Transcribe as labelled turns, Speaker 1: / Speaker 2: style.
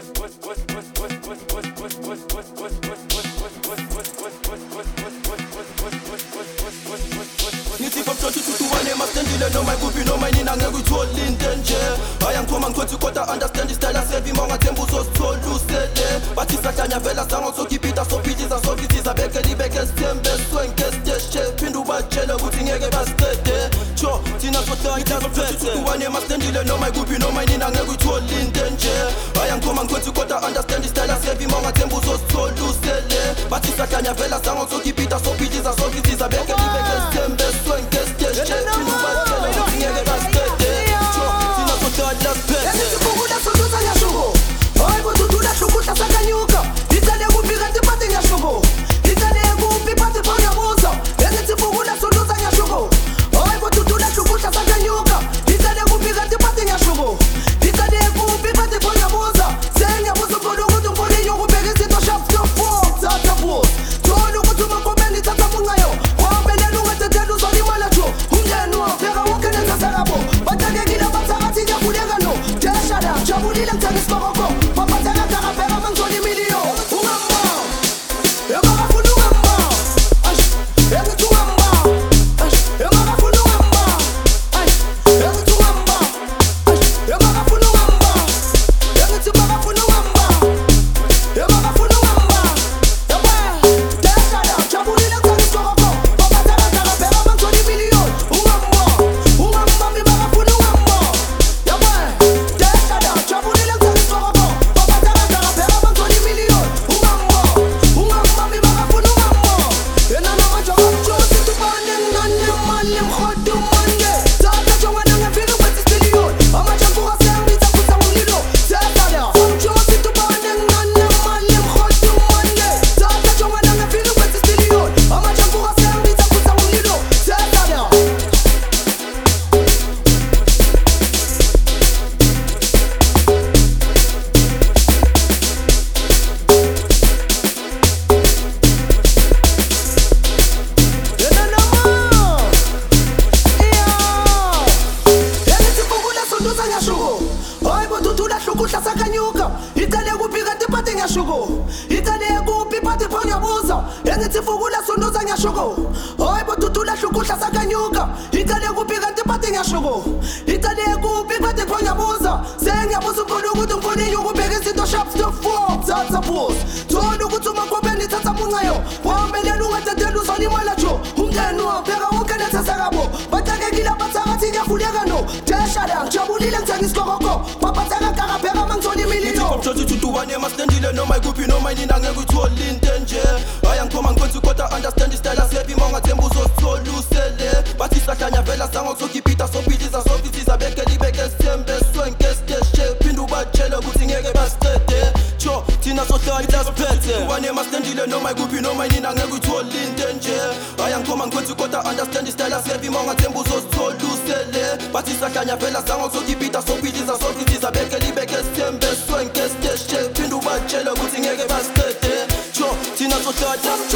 Speaker 1: Ngithi komhlonto uthuthukwane masendile noma ikuphi noma inini angeke uyithole into enje ayangithoma ngikhothi kodwa understand istyle asevi mongathemba uzosithola usele bathi sahlanya vela sangosokhipita sophithiza sophithiza beke sithembe swenke siteshe phinda ubatshele ukuthi ngeke basiqede cho thina sohlanya uthuthukwane masendile noma ikuphi noma inini angeke uyithole into enje ayangithoma ngikhothi kodwa understand istyle asevi mongathemba uzosithola usele bathi sahlanya vela sangosokhipita sophithiza sophithiza beke sithembe swenke siteshe phinda ubatshele ukuthi ngeke basiqede cho thina sohlanya masendile noma ikuphi noma inini angeke uyithole into enje ayangithoma ngikhothi kodwa understand istyle asevi mongathemba uzosithola usele bathi sahlanya vela sangosokhipita sophithiza sophithiza beke sithembe swenke siteshe phinda ubatshele ukuthi ngeke basiqede cho thina sohlanya siphethe wane masendile noma ikuphi noma inini angeke uyithole into enje ayangithoma ngikhothi kodwa understand istyle asevi mongathemba uzosithola usele bathi sahlanya vela sangosokhipita sophithiza sophithiza beke sithembe swenke siteshe phinda ubatshele ukuthi ngeke basiqede cho thina sohlanya